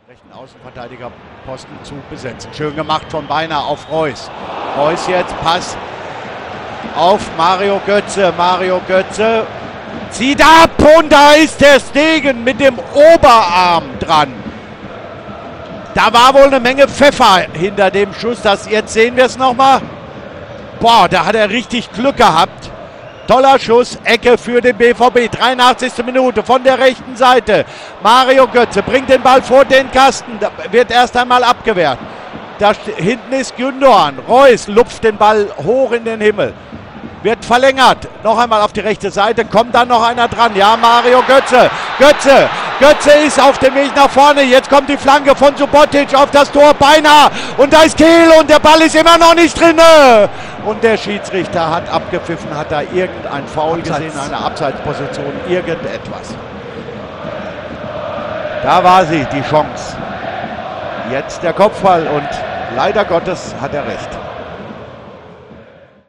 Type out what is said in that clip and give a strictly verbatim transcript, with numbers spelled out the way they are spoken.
rechten Außenverteidigerposten zu besetzen. Schön gemacht von Beiner auf Reus. Reus jetzt, Pass auf Mario Götze. Mario Götze zieht ab und da ist der Stegen mit dem Oberarm dran. Da war wohl eine Menge Pfeffer hinter dem Schuss. Das, jetzt sehen wir es nochmal. Boah, da hat er richtig Glück gehabt. Toller Schuss, Ecke für den B V B. dreiundachtzigste Minute von der rechten Seite. Mario Götze bringt den Ball vor den Kasten. Da wird erst einmal abgewehrt. Da hinten ist Gündoğan. Reus lupft den Ball hoch in den Himmel. Wird verlängert. Noch einmal auf die rechte Seite. Kommt dann noch einer dran. Ja, Mario Götze. Götze. Götze ist auf dem Weg nach vorne. Jetzt kommt die Flanke von Subotic auf das Tor. Beinahe. Und da ist Kehl und der Ball ist immer noch nicht drin. Und der Schiedsrichter hat abgepfiffen. Hat da irgendein Foul Abseits. gesehen. Eine Abseitsposition. Irgendetwas. Da war sie, die Chance. Jetzt der Kopfball. Und leider Gottes hat er recht.